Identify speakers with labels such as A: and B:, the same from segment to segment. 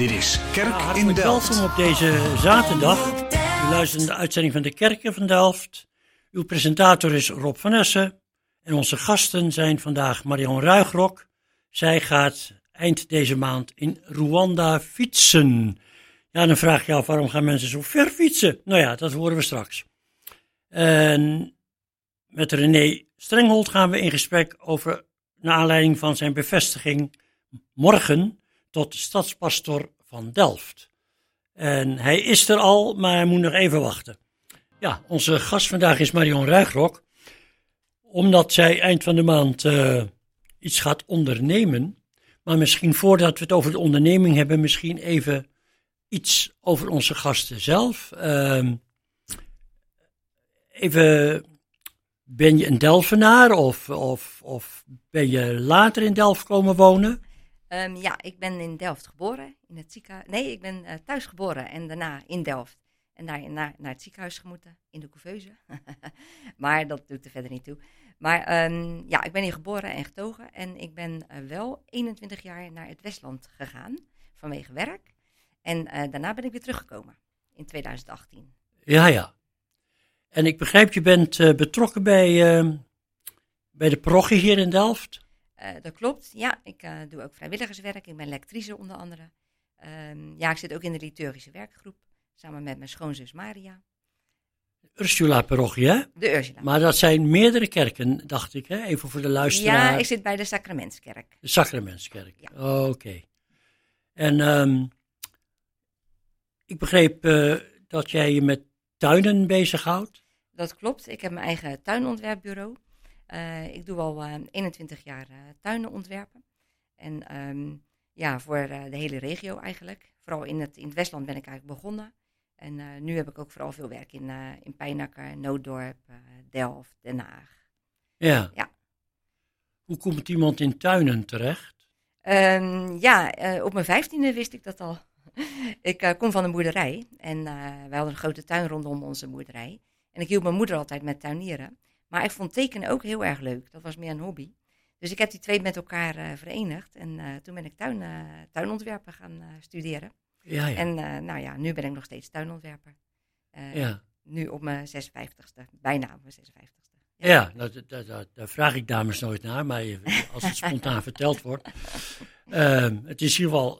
A: Dit is Kerk in
B: Hartelijk
A: Delft.
B: welkom op deze zaterdag. U luistert naar de uitzending van de Kerken van Delft. Uw presentator is Rob van Essen. En onze gasten zijn vandaag Marion Ruigrok. Zij gaat eind deze maand in Rwanda fietsen. Ja, dan vraag je af, waarom gaan mensen zo ver fietsen? Nou ja, dat horen we straks. En met René Strenghold gaan we in gesprek over, naar aanleiding van zijn bevestiging morgen tot stadspastoor van Delft. En hij is er al, maar hij moet nog even wachten. Ja, onze gast vandaag is Marion Ruigrok. Omdat zij eind van de maand iets gaat ondernemen. Maar misschien voordat we het over de onderneming hebben, misschien even iets over onze gasten zelf. Even, ben je een Delfenaar of ben je later in Delft komen wonen?
C: Ja, ik ben in Delft geboren. In het ziekenhuis. Nee, ik ben thuis geboren en daarna in Delft. En daar naar het ziekenhuis gemoeten, in de couveuse. Maar dat doet er verder niet toe. Maar ja, ik ben hier geboren en getogen. En ik ben wel 21 jaar naar het Westland gegaan, vanwege werk. En daarna ben ik weer teruggekomen, in 2018.
B: Ja. En ik begrijp, je bent betrokken bij de parochie hier in Delft?
C: Dat klopt, ja. Ik doe ook vrijwilligerswerk. Ik ben lectrice onder andere. Ja, ik zit ook in de liturgische werkgroep, samen met mijn schoonzus Maria.
B: Ursula-parochie, hè?
C: De Ursula.
B: Maar dat zijn meerdere kerken, dacht ik, hè? Even voor de luisteraar.
C: Ja, ik zit bij de Sacramentskerk.
B: De Sacramentskerk,
C: Ja.
B: Oké. En ik begreep dat jij je met tuinen bezighoudt.
C: Dat klopt. Ik heb mijn eigen tuinontwerpbureau. Ik doe al 21 jaar tuinen ontwerpen. En ja, voor de hele regio eigenlijk. Vooral in het Westland ben ik eigenlijk begonnen. En nu heb ik ook vooral veel werk in Pijnacker, Nooddorp, Delft, Den Haag.
B: Ja.
C: Ja.
B: Hoe komt iemand in tuinen terecht?
C: Op mijn 15e wist ik dat al. Ik kom van een boerderij en wij hadden een grote tuin rondom onze boerderij. En ik hielp mijn moeder altijd met tuinieren. Maar ik vond tekenen ook heel erg leuk. Dat was meer een hobby. Dus ik heb die twee met elkaar verenigd. En toen ben ik tuinontwerpen gaan studeren.
B: Ja.
C: En nou ja, nu ben ik nog steeds tuinontwerper.
B: Ja.
C: Nu op mijn 56e. Bijna op mijn 56e.
B: Ja, daar vraag ik dames nooit naar, maar als het spontaan verteld wordt. Het is hier wel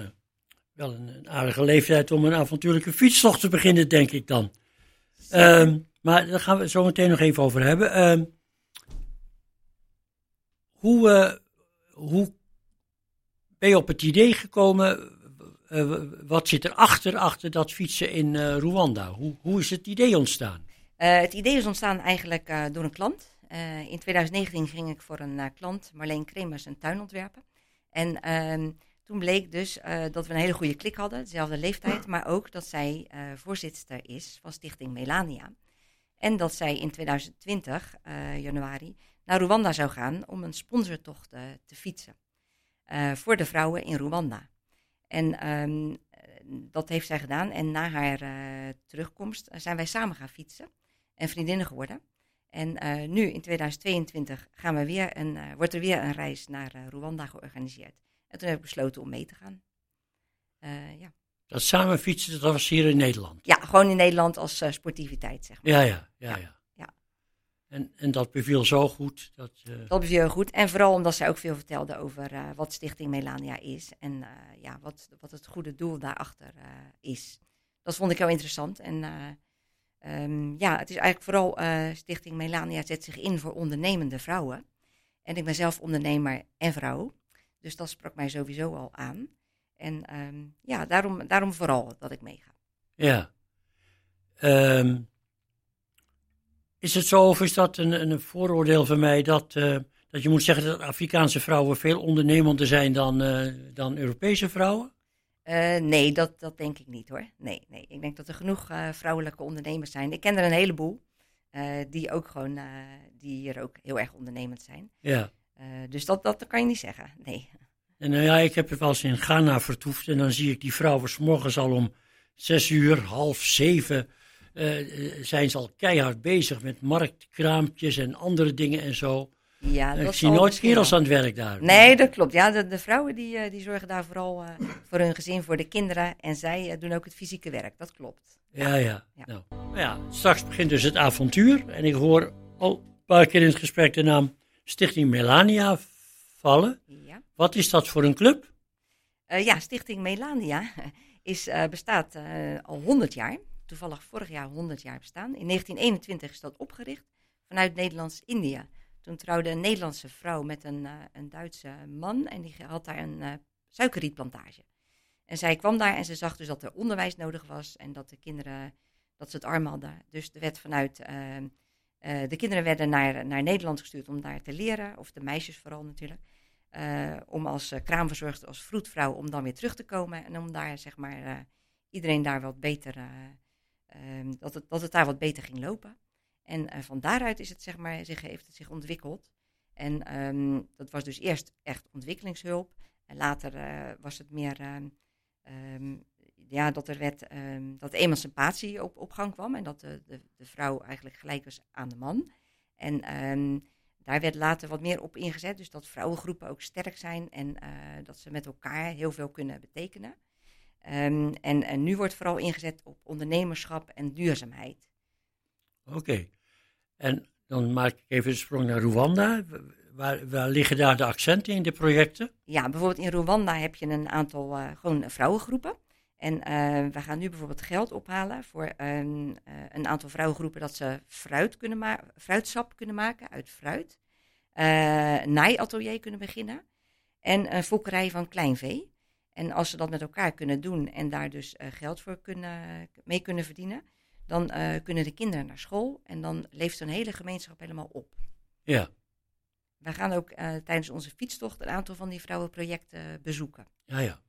B: een aardige leeftijd om een avontuurlijke fietstocht te beginnen, denk ik dan. Maar daar gaan we het zo meteen nog even over hebben. Hoe ben je op het idee gekomen? Wat zit er achter dat fietsen in Rwanda? Hoe is het idee ontstaan?
C: Het idee is ontstaan eigenlijk door een klant. In 2019 ging ik voor een klant, Marleen Kremers, een tuin ontwerpen. En toen bleek dus dat we een hele goede klik hadden, dezelfde leeftijd. Maar ook dat zij voorzitster is van Stichting Melania. En dat zij in 2020, januari, naar Rwanda zou gaan om een sponsortocht te fietsen. Voor de vrouwen in Rwanda. En dat heeft zij gedaan. En na haar terugkomst zijn wij samen gaan fietsen. En vriendinnen geworden. En nu in 2022 wordt er weer een reis naar Rwanda georganiseerd. En toen heb ik besloten om mee te gaan. Ja.
B: Dat samen fietsen, dat was hier in Nederland?
C: Ja, gewoon in Nederland als sportiviteit, zeg maar.
B: Ja. En dat beviel zo goed?
C: Dat beviel heel goed. En vooral omdat zij ook veel vertelde over wat Stichting Melania is. En wat het goede doel daarachter is. Dat vond ik heel interessant. En het is eigenlijk vooral Stichting Melania zet zich in voor ondernemende vrouwen. En ik ben zelf ondernemer en vrouw. Dus dat sprak mij sowieso al aan. En daarom vooral dat ik meega.
B: Ja. Is het zo of is dat een vooroordeel van mij dat je moet zeggen dat Afrikaanse vrouwen veel ondernemender zijn dan Europese vrouwen?
C: Nee, dat denk ik niet hoor. Nee. Ik denk dat er genoeg vrouwelijke ondernemers zijn. Ik ken er een heleboel die hier ook heel erg ondernemend zijn.
B: Ja.
C: Dus dat kan je niet zeggen, nee.
B: En ik heb wel eens in Ghana vertoefd en dan zie ik die vrouwen 's morgens al om 6:00, 6:30 zijn ze al keihard bezig met marktkraampjes en andere dingen en zo.
C: Ja,
B: Ik
C: dat
B: zie
C: zal
B: nooit
C: misschien
B: kerels
C: wel.
B: aan het werk daar.
C: Nee, dat klopt. Ja, de vrouwen die zorgen daar vooral voor hun gezin, voor de kinderen. En zij doen ook het fysieke werk, dat klopt.
B: Ja.
C: Ja.
B: Nou ja, straks begint dus het avontuur. En ik hoor al een paar keer in het gesprek de naam Stichting Melania vallen.
C: Ja.
B: Wat is dat voor een club?
C: Stichting Melania bestaat al 100 jaar. Toevallig vorig jaar 100 jaar bestaan. In 1921 is dat opgericht vanuit Nederlands-Indië. Toen trouwde een Nederlandse vrouw met een Duitse man en die had daar een suikerrietplantage. En zij kwam daar en ze zag dus dat er onderwijs nodig was en dat de kinderen, dat ze het arm hadden. Dus er werd de kinderen werden naar Nederland gestuurd om daar te leren, of de meisjes vooral natuurlijk. Om als kraamverzorgster, als vroedvrouw, om dan weer terug te komen en om daar zeg maar iedereen daar wat beter, dat het daar wat beter ging lopen. En van daaruit is het, zeg maar, heeft het zich ontwikkeld. En dat was dus eerst echt ontwikkelingshulp. En later was het meer dat de emancipatie op gang kwam. En dat de vrouw eigenlijk gelijk was aan de man. En daar werd later wat meer op ingezet. Dus dat vrouwengroepen ook sterk zijn. En dat ze met elkaar heel veel kunnen betekenen. En nu wordt vooral ingezet op ondernemerschap en duurzaamheid.
B: Oké. En dan maak ik even een sprong naar Rwanda. Waar liggen daar de accenten in de projecten?
C: Ja, bijvoorbeeld in Rwanda heb je een aantal gewoon vrouwengroepen. En we gaan nu bijvoorbeeld geld ophalen voor een aantal vrouwengroepen dat ze fruitsap kunnen maken uit fruit. Naaiatelier kunnen beginnen. En een fokkerij van kleinvee. En als ze dat met elkaar kunnen doen en daar dus geld voor mee kunnen verdienen, dan kunnen de kinderen naar school en dan leeft zo'n hele gemeenschap helemaal op.
B: Ja.
C: Wij gaan ook tijdens onze fietstocht een aantal van die vrouwenprojecten bezoeken.
B: Ja.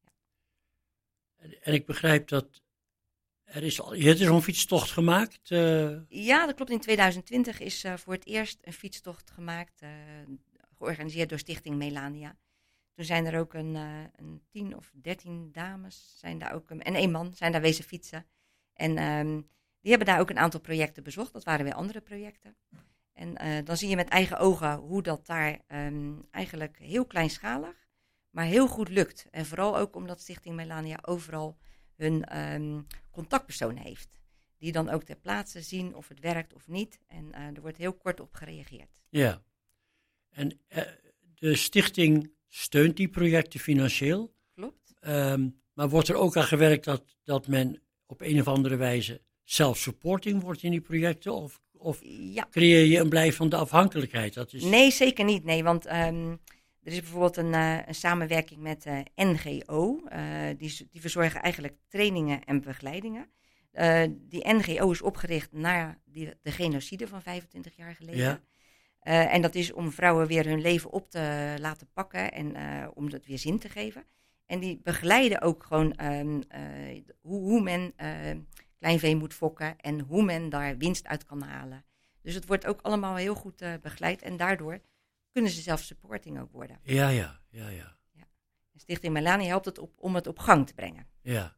B: En ik begrijp dat er is een fietstocht gemaakt.
C: Ja, dat klopt. In 2020 is voor het eerst een fietstocht gemaakt, georganiseerd door Stichting Melania. Toen zijn er ook een 10 of 13 dames zijn daar ook, en 1 man zijn daar wezen fietsen. En die hebben daar ook een aantal projecten bezocht. Dat waren weer andere projecten. En dan zie je met eigen ogen hoe dat daar eigenlijk heel kleinschalig, maar heel goed lukt. En vooral ook omdat Stichting Melania overal hun contactpersoon heeft. Die dan ook ter plaatse zien of het werkt of niet. En er wordt heel kort op gereageerd.
B: Ja. En de stichting steunt die projecten financieel.
C: Klopt.
B: Maar wordt er ook aan gewerkt dat men op een of andere wijze self-supporting wordt in die projecten? Of creëer je een blijvende afhankelijkheid? Dat is...
C: Nee, zeker niet. Nee, want er is bijvoorbeeld een samenwerking met NGO. Die verzorgen eigenlijk trainingen en begeleidingen. Die NGO is opgericht na de genocide van 25 jaar geleden.
B: Ja.
C: En dat is om vrouwen weer hun leven op te laten pakken en om dat weer zin te geven. En die begeleiden ook gewoon hoe men kleinvee moet fokken en hoe men daar winst uit kan halen. Dus het wordt ook allemaal heel goed begeleid en daardoor kunnen ze zelf supporting ook worden.
B: Ja.
C: Stichting Melania helpt het om het op gang te brengen.
B: Ja.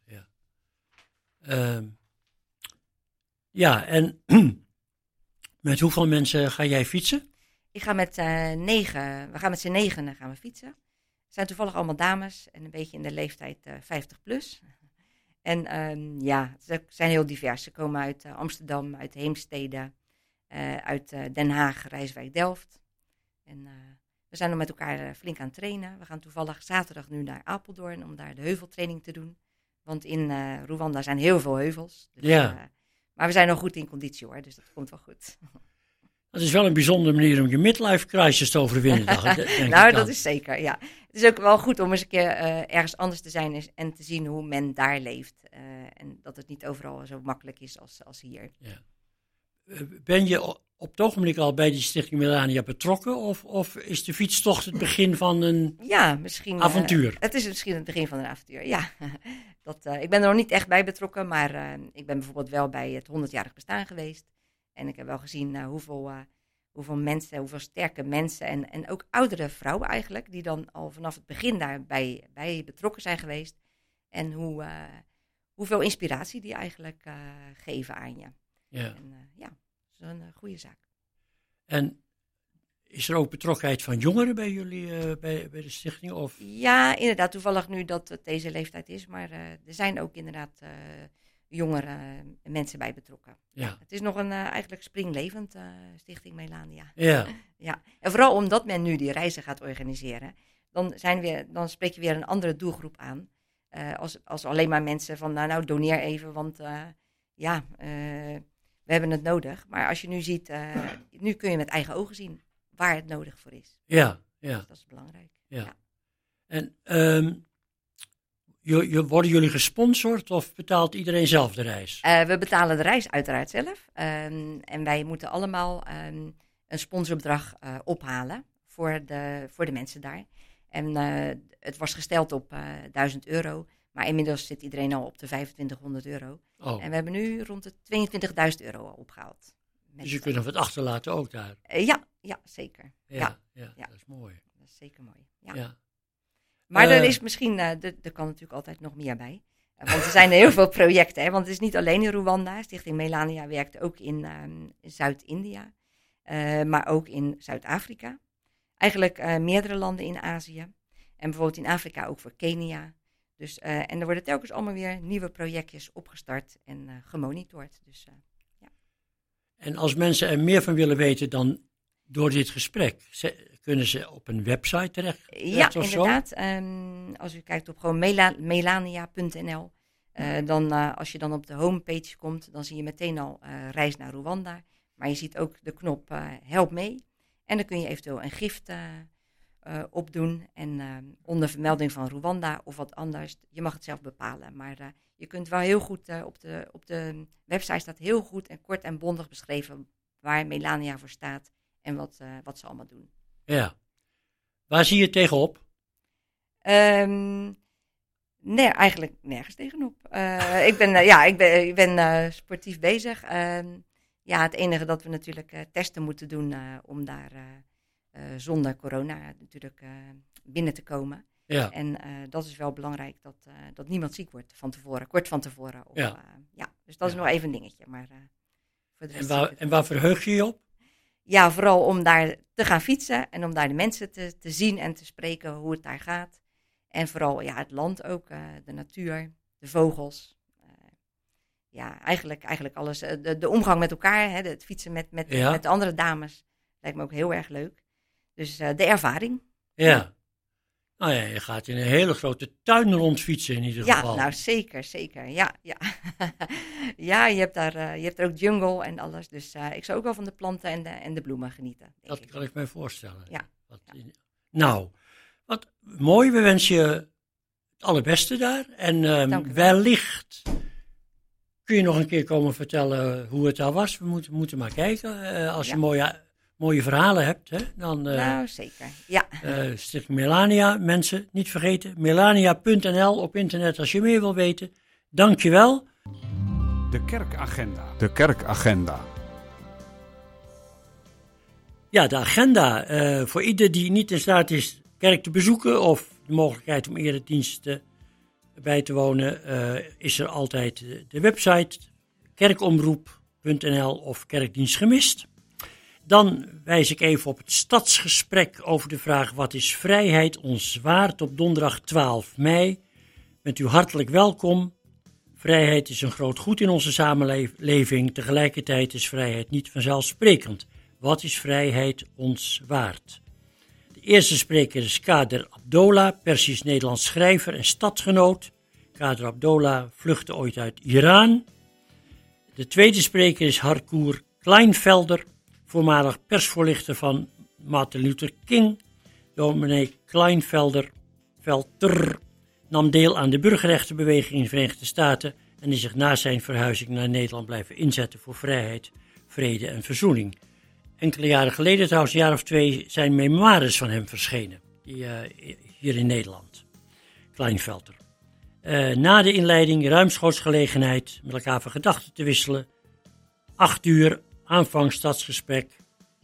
B: En met hoeveel mensen ga jij fietsen?
C: Ik ga met 9, we gaan met z'n 9 gaan we fietsen. Het zijn toevallig allemaal dames en een beetje in de leeftijd 50 plus. En ze zijn heel divers. Ze komen uit Amsterdam, uit Heemstede, uit Den Haag, Rijswijk, Delft. En we zijn nog met elkaar flink aan het trainen. We gaan toevallig zaterdag nu naar Apeldoorn om daar de heuveltraining te doen. Want in Rwanda zijn heel veel heuvels. Dus,
B: ja.
C: Maar we zijn nog goed in conditie hoor, dus dat komt wel goed.
B: Dat is wel een bijzondere manier om je midlife crisis te overwinnen.
C: Nou, dat is zeker, ja. Het is ook wel goed om eens een keer ergens anders te zijn en te zien hoe men daar leeft. En dat het niet overal zo makkelijk is als hier.
B: Ja. Ben je op het ogenblik al bij die Stichting Melania betrokken? Of is de fietstocht het begin van een avontuur?
C: Het is misschien het begin van een avontuur, ja. Ik ben er nog niet echt bij betrokken, maar ik ben bijvoorbeeld wel bij het 100-jarig bestaan geweest. En ik heb wel gezien hoeveel mensen, hoeveel sterke mensen en ook oudere vrouwen eigenlijk, die dan al vanaf het begin daarbij betrokken zijn geweest. En hoeveel inspiratie die eigenlijk geven aan je.
B: Ja.
C: En dat is een goede zaak.
B: En Is er ook betrokkenheid van jongeren bij jullie, bij de stichting? Of?
C: Ja, inderdaad. Toevallig nu dat het deze leeftijd is. Maar er zijn ook inderdaad jongere mensen bij betrokken.
B: Ja.
C: Het is nog een eigenlijk springlevend Stichting Melania.
B: Ja.
C: Ja. En vooral omdat men nu die reizen gaat organiseren. Dan spreek je weer een andere doelgroep aan. Als alleen maar mensen van nou doneer even. Want we hebben het nodig. Maar als je nu ziet, nu kun je met eigen ogen zien waar het nodig voor is.
B: Ja.
C: Dus dat is belangrijk.
B: Ja. En worden jullie gesponsord of betaalt iedereen zelf de reis?
C: We betalen de reis uiteraard zelf. En wij moeten allemaal een sponsorbedrag ophalen voor de mensen daar. En het was gesteld op €1000. Maar inmiddels zit iedereen al op de €2500.
B: Oh.
C: En we hebben nu rond de €22.000 al opgehaald.
B: Dus je kunt nog wat achterlaten ook daar?
C: Ja, zeker.
B: Ja, dat is mooi.
C: Dat is zeker mooi.
B: Ja.
C: Maar er is misschien, er kan natuurlijk altijd nog meer bij. Want er zijn heel veel projecten. Hè? Want het is niet alleen in Rwanda. Stichting Melania werkt ook in Zuid-India. Maar ook in Zuid-Afrika. Eigenlijk meerdere landen in Azië. En bijvoorbeeld in Afrika ook voor Kenia. Dus, en er worden telkens allemaal weer nieuwe projectjes opgestart en gemonitord. Dus, ja.
B: En als mensen er meer van willen weten dan door dit gesprek, kunnen ze op een website terecht
C: Ja,
B: of
C: inderdaad.
B: Zo?
C: Als u kijkt op gewoon melania.nl, dan als je dan op de homepage komt, dan zie je meteen al reis naar Rwanda. Maar je ziet ook de knop help mee. En dan kun je eventueel een gift opdoen. En onder vermelding van Rwanda of wat anders. Je mag het zelf bepalen. Maar je kunt wel heel goed, op de website staat heel goed en kort en bondig beschreven waar Melania voor staat. En wat ze allemaal doen.
B: Ja. Waar zie je tegenop?
C: Nee, eigenlijk nergens tegenop. Ik ben sportief bezig. Het enige dat we natuurlijk testen moeten doen om daar zonder corona natuurlijk binnen te komen. Ja. En dat is wel belangrijk dat niemand ziek wordt kort van tevoren. Dus dat is nog even een dingetje. Maar, voor de rest
B: en waar verheug je je op?
C: Ja, vooral om daar te gaan fietsen en om daar de mensen te zien en te spreken hoe het daar gaat. En vooral het land ook, de natuur, de vogels. Eigenlijk alles. De omgang met elkaar, het fietsen met de andere dames, lijkt me ook heel erg leuk. Dus de ervaring.
B: Ja. Nou ja, je gaat in een hele grote tuin rondfietsen in ieder geval.
C: Ja, nou zeker. Ja. Ja, je hebt er ook jungle en alles. Dus ik zou ook wel van de planten en de bloemen genieten.
B: Dat kan ik mij voorstellen.
C: Ja.
B: Nou, wat mooi. We wensen je het allerbeste daar. En wellicht kun je nog een keer komen vertellen hoe het daar was. We moeten maar kijken. Als je mooie verhalen hebt, hè, dan...
C: nou, zeker, ja.
B: Stichting Melania, mensen, niet vergeten. Melania.nl op internet als je meer wil weten. Dank je wel.
A: De kerkagenda.
B: Ja, de agenda. Voor ieder die niet in staat is kerk te bezoeken of de mogelijkheid om erediensten bij te wonen, is er altijd de website kerkomroep.nl of kerkdienst gemist. Dan wijs ik even op het stadsgesprek over de vraag: wat is vrijheid ons waard op donderdag 12 mei. Bent u hartelijk welkom. Vrijheid is een groot goed in onze samenleving. Tegelijkertijd is vrijheid niet vanzelfsprekend. Wat is vrijheid ons waard? De eerste spreker is Kader Abdolah, Persisch-Nederlands schrijver en stadsgenoot. Kader Abdolah vluchtte ooit uit Iran. De tweede spreker is Harcourt Kleinvelder, voormalig persvoorlichter van Martin Luther King. Dominee Kleinvelder nam deel aan de burgerrechtenbeweging in de Verenigde Staten en is zich na zijn verhuizing naar Nederland blijven inzetten voor vrijheid, vrede en verzoening. Enkele jaren geleden, trouwens een jaar of 2, zijn memoires van hem verschenen, hier in Nederland. Kleinvelder. Na de inleiding ruimschoots gelegenheid met elkaar van gedachten te wisselen. 8 uur, aanvang stadsgesprek.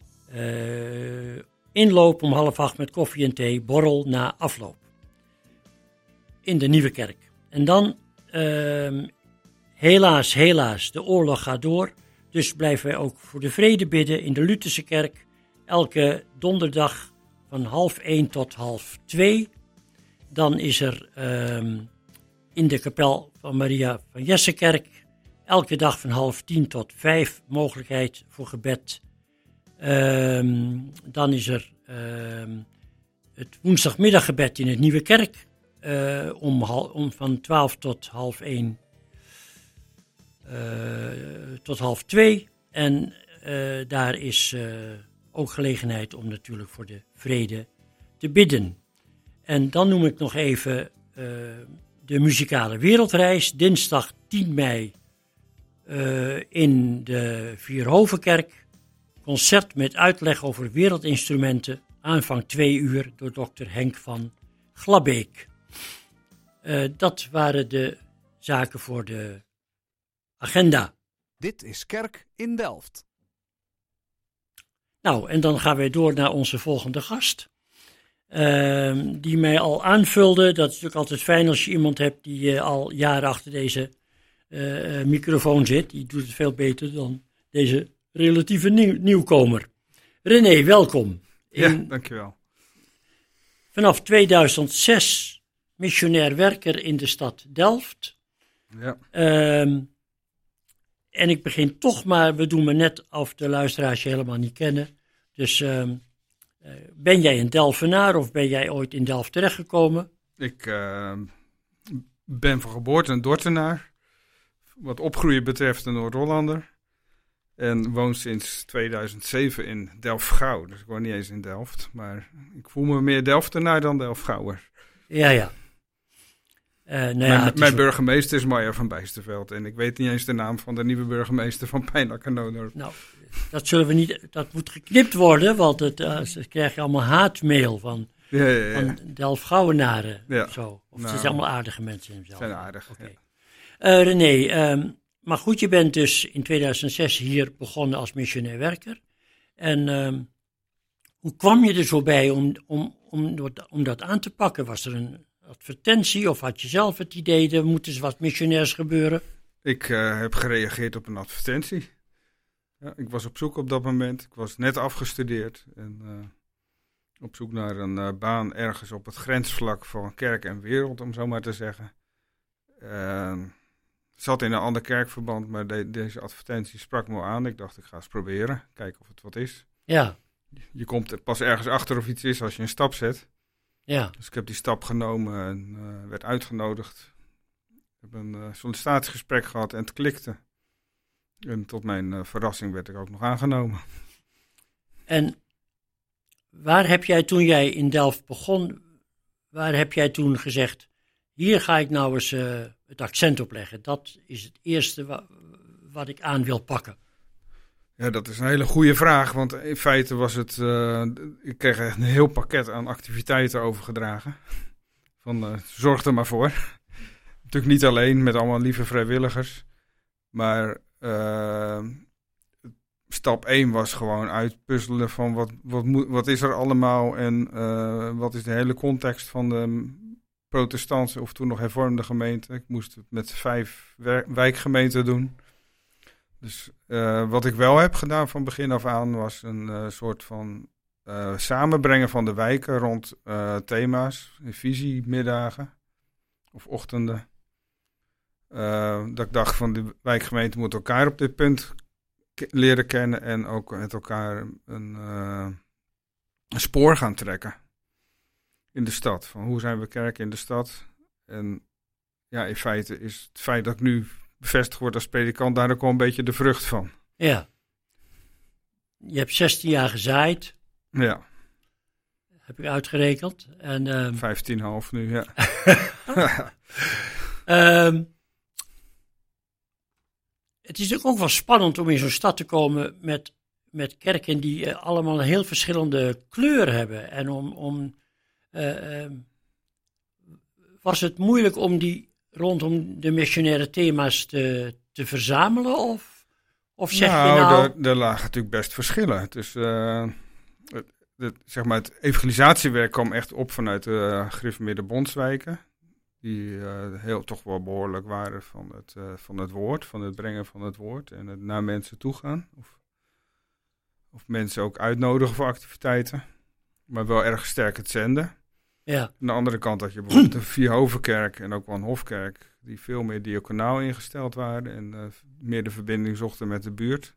B: Inloop om 7:30 met koffie en thee, borrel na afloop. In de Nieuwe Kerk. En dan, helaas, de oorlog gaat door. Dus blijven wij ook voor de vrede bidden in de Lutherse Kerk. elke donderdag van 12:30 tot 12:30. Dan is er in de kapel van Maria van Jessekerk elke dag van 9:30 tot 5 mogelijkheid voor gebed. Dan is er het woensdagmiddaggebed in het Nieuwe Kerk om van 12 tot 12:30 tot 12:30. En daar is ook gelegenheid om natuurlijk voor de vrede te bidden. En dan noem ik nog even de muzikale wereldreis. Dinsdag 10 mei in de Vierhovenkerk. Concert met uitleg over wereldinstrumenten. Aanvang 2 uur door dokter Henk van Glabbeek. Dat waren de zaken voor de agenda.
A: Dit is Kerk in Delft.
B: Nou, en dan gaan wij door naar onze volgende gast. Die mij al aanvulde. Dat is natuurlijk altijd fijn als je iemand hebt die al jaren achter deze microfoon zit. Die doet het veel beter dan deze relatieve nieuwkomer. René, welkom.
D: Ja, dankjewel.
B: Vanaf 2006 missionair werker in de stad Delft.
D: Ja.
B: En ik begin toch maar, we doen maar net of de luisteraars je helemaal niet kennen. Dus ben jij een Delftenaar of ben jij ooit in Delft terechtgekomen?
D: Ik ben van geboorte een Dordtenaar. Wat opgroeien betreft een Noord-Hollander. En woon sinds 2007 in Delft-Gouw. Dus ik woon niet eens in Delft. Maar ik voel me meer Delftenaar dan Delft-Gouwer.
B: Ja.
D: Mijn burgemeester is Marja van Bijsterveld. En ik weet niet eens de naam van de nieuwe burgemeester van Pijnacker-Noordorp.
B: Nou, dat zullen we niet. Dat moet geknipt worden, want ze krijgen allemaal haatmail van Delft-Gouwenaren.
D: Ja.
B: Zo. Of het zijn allemaal aardige mensen in zelf.
D: Zijn aardig.
B: Okay. Ja. René, maar goed, je bent dus in 2006 hier begonnen als missionair werker. En hoe kwam je er zo bij om dat aan te pakken? Was er een advertentie of had je zelf het idee, er moet eens wat missionairs gebeuren?
D: Ik heb gereageerd op een advertentie. Ja, ik was op zoek op dat moment. Ik was net afgestudeerd en op zoek naar een baan ergens op het grensvlak van kerk en wereld, om zo maar te zeggen. Zat in een ander kerkverband, maar deze advertentie sprak me aan. Ik dacht, ik ga eens proberen, kijken of het wat is.
B: Ja.
D: Je komt er pas ergens achter of iets is als je een stap zet.
B: Ja.
D: Dus ik heb die stap genomen en werd uitgenodigd. Ik heb een sollicitatiegesprek gehad en het klikte. En tot mijn verrassing werd ik ook nog aangenomen.
B: En waar heb jij toen jij in Delft begon, waar heb jij toen gezegd, hier ga ik nou eens het accent op leggen. Dat is het eerste wat ik aan wil pakken.
D: Ja, dat is een hele goede vraag, want in feite was het, ik kreeg echt een heel pakket aan activiteiten overgedragen. Van zorg er maar voor. Natuurlijk niet alleen, met allemaal lieve vrijwilligers. Maar stap 1 was gewoon uitpuzzelen van wat is er allemaal en wat is de hele context van de protestantse of toen nog hervormde gemeente. Ik moest het met 5 wijkgemeenten doen. Dus wat ik wel heb gedaan van begin af aan was een soort van samenbrengen van de wijken rond thema's, visiemiddagen of ochtenden. Dat ik dacht van de wijkgemeenten moeten elkaar op dit punt leren kennen en ook met elkaar een spoor gaan trekken in de stad. Van hoe zijn we kerk in de stad? En ja, in feite is het feit dat ik nu bevestigd word als predikant daar ook wel een beetje de vrucht van.
B: Ja. Je hebt 16 jaar gezaaid.
D: Ja.
B: Heb ik uitgerekend. En
D: 15,5 nu, ja.
B: Het is natuurlijk ook wel spannend om in zo'n stad te komen met kerken die allemaal een heel verschillende kleur hebben. En was het moeilijk om die rondom de missionaire thema's te verzamelen? Of zeg je nou...
D: Er lagen natuurlijk best verschillen. Dus zeg maar het evangelisatiewerk kwam echt op vanuit de gereformeerde bondswijken. Die toch wel behoorlijk waren van het woord, van het brengen van het woord en het naar mensen toe gaan. of mensen ook uitnodigen voor activiteiten. Maar wel erg sterk het zenden.
B: Ja.
D: Aan de andere kant had je bijvoorbeeld een Vierhovenkerk en ook wel een Hofkerk, die veel meer diaconaal ingesteld waren en meer de verbinding zochten met de buurt.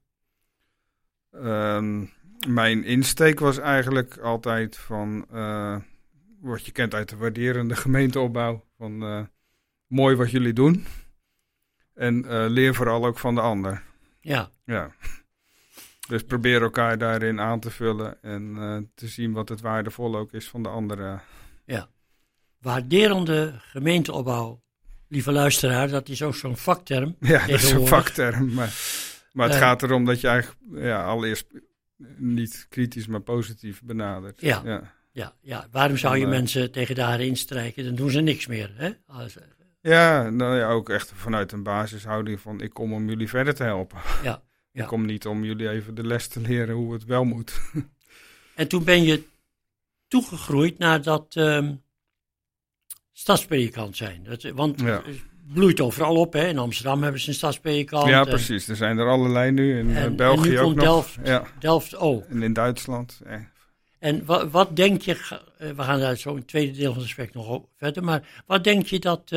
D: Mijn insteek was eigenlijk altijd van, wat je kent uit de waarderende gemeenteopbouw, van mooi wat jullie doen en leer vooral ook van de ander.
B: Ja.
D: Ja. Dus probeer elkaar daarin aan te vullen en te zien wat het waardevol ook is van de anderen.
B: Ja. Waarderende gemeenteopbouw, lieve luisteraar, dat is ook zo'n vakterm.
D: Ja, dat is een
B: tegenwoordig.
D: vakterm. Maar het gaat erom dat je eigenlijk allereerst niet kritisch, maar positief benadert.
B: Ja. Ja. Waarom zou je mensen tegen de haren instrijken? Dan doen ze niks meer. Hè?
D: Ja, nou ja, ook echt vanuit een basishouding van ik kom om jullie verder te helpen.
B: Ja.
D: Ik kom niet om jullie even de les te leren hoe het wel moet.
B: En toen ben je toegegroeid naar dat stadspredikant zijn. Want het bloeit overal op. Hè? In Amsterdam hebben ze een stadspredikant.
D: Ja, precies. Er zijn er allerlei nu. In België
B: en nu
D: ook
B: komt
D: nog.
B: Delft ook.
D: En in Duitsland.
B: En wat denk je, we gaan daar zo in het tweede deel van het gesprek nog verder, maar wat denk je dat,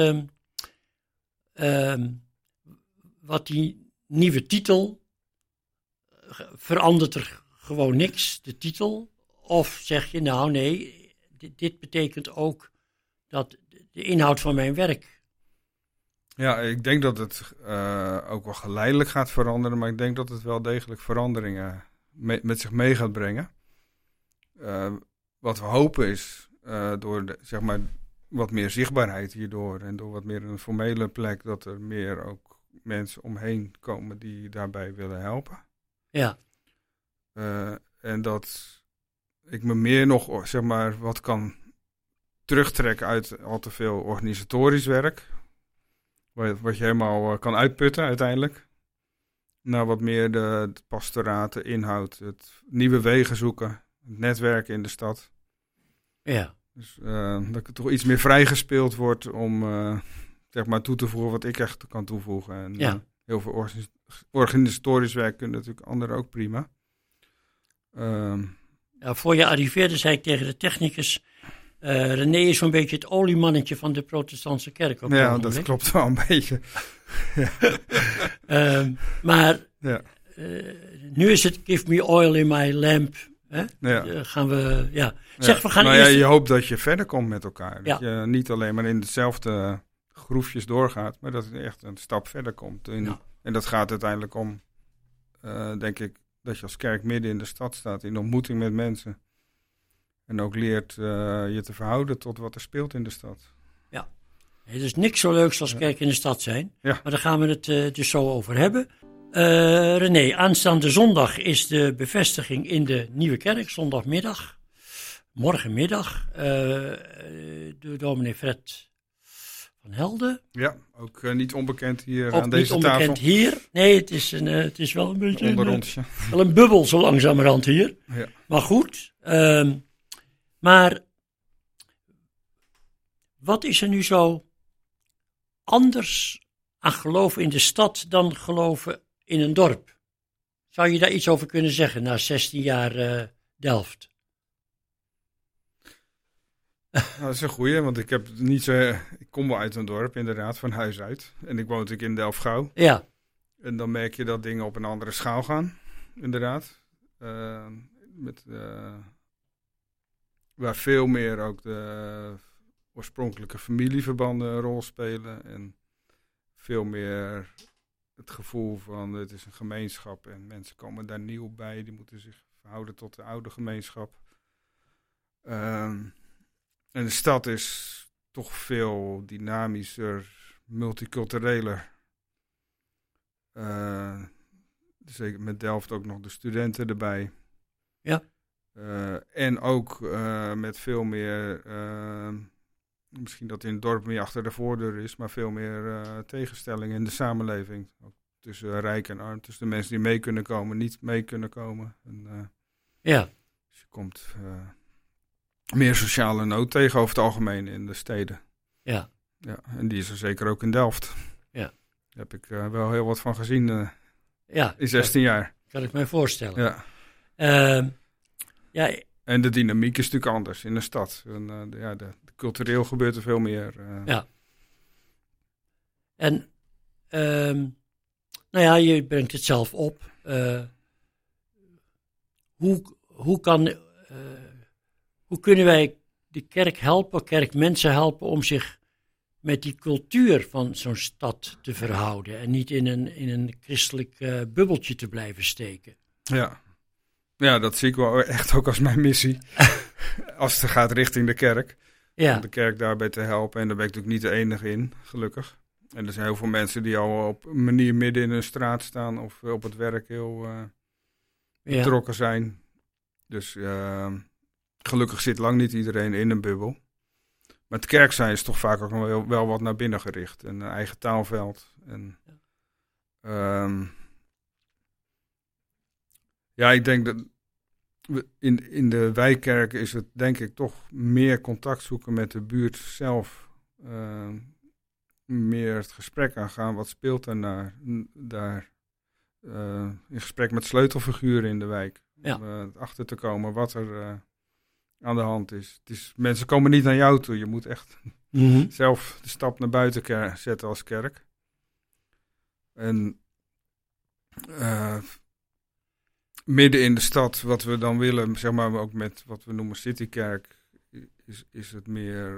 B: wat die nieuwe titel, verandert er gewoon niks, de titel? Of zeg je nou nee, dit betekent ook dat de inhoud van mijn werk...
D: Ja, ik denk dat het ook wel geleidelijk gaat veranderen, maar ik denk dat het wel degelijk veranderingen met zich mee gaat brengen. Wat we hopen is, door zeg maar wat meer zichtbaarheid hierdoor en door wat meer een formele plek, dat er meer ook mensen omheen komen die daarbij willen helpen.
B: Ja.
D: En dat ik me meer nog, zeg maar, wat kan terugtrekken uit al te veel organisatorisch werk. Wat je helemaal kan uitputten uiteindelijk. Naar wat meer de pastoraat, de inhoud, het nieuwe wegen zoeken, het netwerken in de stad.
B: Ja.
D: Dus dat het toch iets meer vrijgespeeld wordt om zeg maar toe te voegen wat ik echt kan toevoegen. En heel veel organisatorisch werk kunnen natuurlijk anderen ook prima.
B: Voor je arriveerde zei ik tegen de technicus, René is zo'n beetje het oliemannetje van de protestantse kerk.
D: Ja, dat klopt wel een beetje.
B: Maar nu is het give me oil in my lamp. Hè?
D: Ja.
B: Gaan we,
D: Zeg, we gaan eerst... je hoopt dat je verder komt met elkaar. Dat je niet alleen maar in dezelfde groefjes doorgaat, maar dat je echt een stap verder komt. En dat gaat uiteindelijk om, denk ik, dat je als kerk midden in de stad staat, in ontmoeting met mensen. En ook leert je te verhouden tot wat er speelt in de stad. Ja.
B: Het is niks zo leuks als kerk in de stad zijn.
D: Ja.
B: Maar daar gaan we het dus zo over hebben. René, aanstaande zondag is de bevestiging in de Nieuwe Kerk, zondagmiddag. Morgenmiddag. Door dominee Fred van Helden.
D: Ja, ook niet onbekend hier
B: ook
D: aan deze tafel.
B: Ook niet onbekend hier. Nee, het is wel een beetje
D: wel
B: een bubbel zo langzamerhand hier.
D: Ja.
B: Maar goed. Maar wat is er nu zo anders aan geloven in de stad dan geloven in een dorp? Zou je daar iets over kunnen zeggen na 16 jaar Delft?
D: Nou, dat is een goeie, want ik kom wel uit een dorp, inderdaad, van huis uit. En ik woon natuurlijk in Delft-Gouw.
B: Ja.
D: En dan merk je dat dingen op een andere schaal gaan, inderdaad. Waar veel meer ook de oorspronkelijke familieverbanden een rol spelen. En veel meer het gevoel van het is een gemeenschap en mensen komen daar nieuw bij. Die moeten zich verhouden tot de oude gemeenschap. En de stad is toch veel dynamischer, multicultureler. Zeker met Delft ook nog de studenten erbij.
B: Ja.
D: En ook met veel meer, misschien dat in het dorp meer achter de voordeur is, maar veel meer tegenstellingen in de samenleving. Ook tussen rijk en arm, tussen de mensen die mee kunnen komen, niet mee kunnen komen. En,
B: ja.
D: Dus je komt meer sociale nood tegen over het algemeen in de steden.
B: Ja.
D: Ja, en die is er zeker ook in Delft.
B: Ja.
D: Daar heb ik wel heel wat van gezien
B: in
D: 16 jaar.
B: Kan ik mij voorstellen.
D: Ja.
B: Ja,
D: En de dynamiek is natuurlijk anders in de stad. En, cultureel gebeurt er veel meer.
B: Ja. En je brengt het zelf op. Hoe kunnen wij de kerk helpen, kerkmensen helpen om zich met die cultuur van zo'n stad te verhouden en niet in een christelijk bubbeltje te blijven steken?
D: Ja, dat zie ik wel echt ook als mijn missie. Als het gaat richting de kerk.
B: Ja.
D: Om de kerk daarbij te helpen. En daar ben ik natuurlijk niet de enige in, gelukkig. En er zijn heel veel mensen die al op een manier midden in een straat staan of op het werk heel betrokken zijn. Dus gelukkig zit lang niet iedereen in een bubbel. Maar het kerk zijn is toch vaak ook nog wel wat naar binnen gericht. En een eigen taalveld. En, ik denk dat in de wijkkerken is het denk ik toch meer contact zoeken met de buurt zelf. Meer het gesprek aangaan. Wat speelt er daar? In gesprek met sleutelfiguren in de wijk.
B: Ja.
D: Om achter te komen wat er aan de hand is. Mensen komen niet naar jou toe. Je moet echt zelf de stap naar buiten zetten als kerk. En midden in de stad, wat we dan willen, zeg maar ook met wat we noemen citykerk, is het meer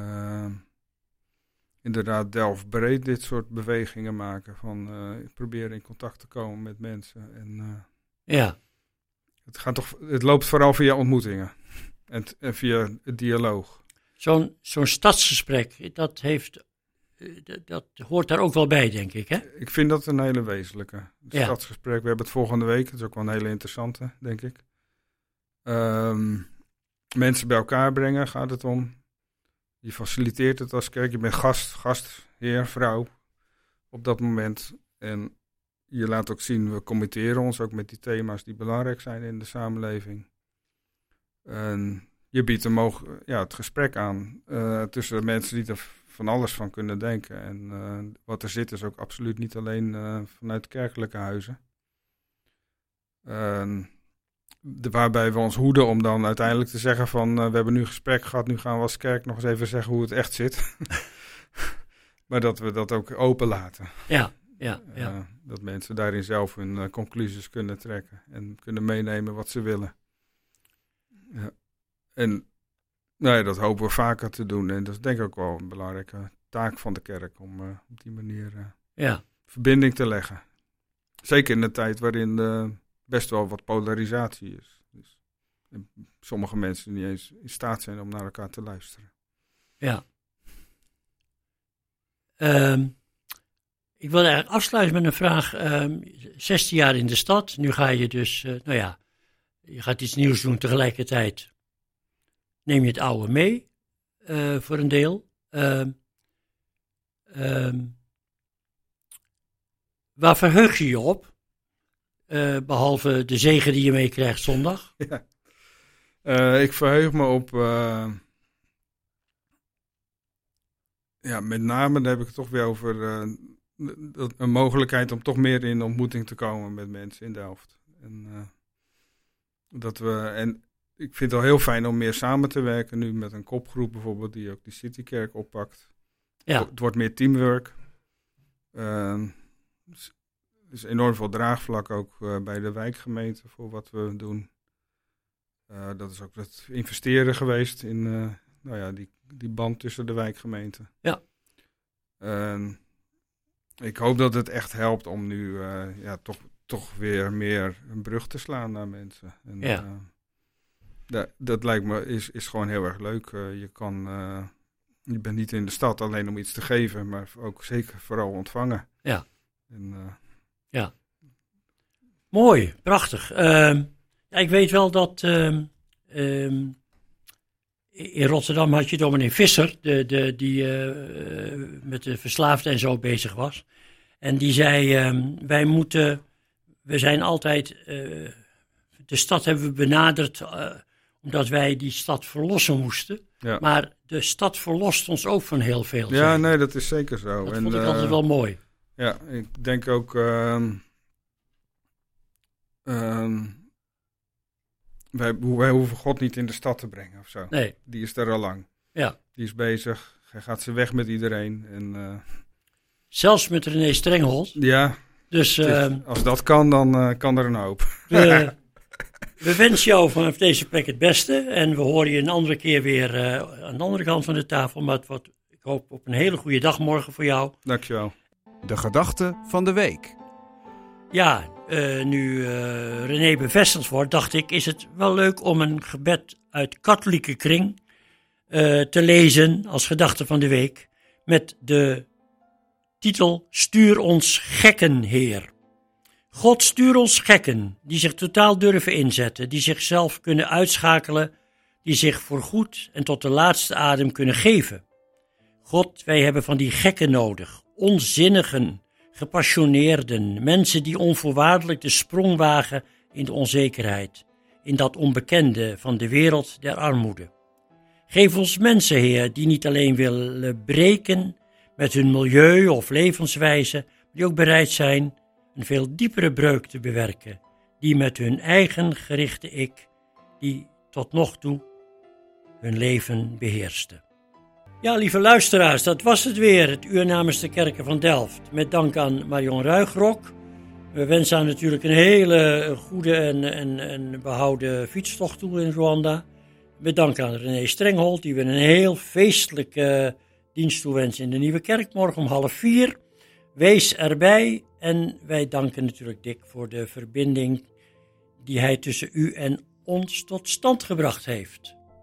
D: inderdaad Delft-breed dit soort bewegingen maken. Van proberen in contact te komen met mensen. En, het loopt vooral via ontmoetingen. En via het dialoog.
B: Zo'n stadsgesprek, dat hoort daar ook wel bij, denk ik, hè?
D: Ik vind dat een hele wezenlijke. Het stadsgesprek, we hebben het volgende week. Dat is ook wel een hele interessante, denk ik. Mensen bij elkaar brengen, gaat het om. Je faciliteert het als kerk. Je bent gast, heer, vrouw op dat moment. En je laat ook zien, we committeren ons ook met die thema's die belangrijk zijn in de samenleving. En je biedt het gesprek aan tussen mensen die er van alles van kunnen denken. En wat er zit is ook absoluut niet alleen vanuit kerkelijke huizen. Waarbij we ons hoeden om dan uiteindelijk te zeggen van we hebben nu een gesprek gehad, nu gaan we als kerk nog eens even zeggen hoe het echt zit. Maar dat we dat ook open laten.
B: Ja.
D: Dat mensen daarin zelf hun conclusies kunnen trekken en kunnen meenemen wat ze willen. Ja. En dat hopen we vaker te doen. En dat is denk ik ook wel een belangrijke taak van de kerk om op die manier verbinding te leggen. Zeker in een tijd waarin best wel wat polarisatie is. Dus, sommige mensen niet eens in staat zijn om naar elkaar te luisteren.
B: Ja. Ik wil eigenlijk afsluiten met een vraag. 16 jaar in de stad. Nu ga je dus, je gaat iets nieuws doen tegelijkertijd. Neem je het oude mee, voor een deel. Waar verheug je je op? Behalve de zegen die je meekrijgt zondag.
D: Ja. Ik verheug me op... met name daar heb ik het toch weer over... een mogelijkheid om toch meer in ontmoeting te komen met mensen in Delft. En ik vind het al heel fijn om meer samen te werken nu met een kopgroep bijvoorbeeld die ook die citykerk oppakt.
B: Ja.
D: Het wordt meer teamwork. Er is enorm veel draagvlak ook bij de wijkgemeente voor wat we doen. Dat is ook het investeren geweest in die band tussen de wijkgemeenten.
B: Ja.
D: Ik hoop dat het echt helpt om nu toch weer meer een brug te slaan naar mensen. En, dat lijkt me is gewoon heel erg leuk. Je bent niet in de stad alleen om iets te geven, maar ook zeker vooral ontvangen.
B: Ja.
D: Ja.
B: Mooi, prachtig. Ik weet wel dat in Rotterdam had je dominee Visser, die met de verslaafden en zo bezig was. En die zei, we zijn altijd, de stad hebben we benaderd omdat wij die stad verlossen moesten. Ja. Maar de stad verlost ons ook van heel veel.
D: Ja, nee, dat is zeker zo.
B: Dat vond ik altijd wel mooi.
D: Ja, ik denk ook wij hoeven God niet in de stad te brengen of zo.
B: Nee.
D: Die is er al lang.
B: Ja.
D: Die is bezig. Hij gaat ze weg met iedereen. En,
B: Zelfs met René Strenghold.
D: ja,
B: Dus
D: als dat kan, dan kan er een hoop.
B: we wensen jou vanaf deze plek het beste. En we horen je een andere keer weer aan de andere kant van de tafel. Maar het wordt, ik hoop op een hele goede dag morgen voor jou.
D: Dankjewel.
A: De gedachte van de week.
B: Ja, nu René bevestigd wordt, dacht ik, is het wel leuk om een gebed uit katholieke kring te lezen als gedachte van de week. Met de titel Stuur ons gekken, Heer. God, stuur ons gekken, die zich totaal durven inzetten, die zichzelf kunnen uitschakelen, die zich voorgoed en tot de laatste adem kunnen geven. God, wij hebben van die gekken nodig, onzinnigen, gepassioneerden, mensen die onvoorwaardelijk de sprong wagen in de onzekerheid, in dat onbekende van de wereld der armoede. Geef ons mensen, Heer, die niet alleen willen breken met hun milieu of levenswijze, die ook bereid zijn een veel diepere breuk te bewerken, die met hun eigen gerichte ik, die tot nog toe hun leven beheerste. Ja, lieve luisteraars, dat was het weer, het uur namens de Kerken van Delft. Met dank aan Marion Ruigrok. We wensen haar natuurlijk een hele goede en behouden fietstocht toe in Rwanda. Met dank aan René Strenghold, die we een heel feestelijke dienst toewensen in de Nieuwe Kerk, morgen om 3:30. Wees erbij en wij danken natuurlijk Dick voor de verbinding die hij tussen u en ons tot stand gebracht heeft.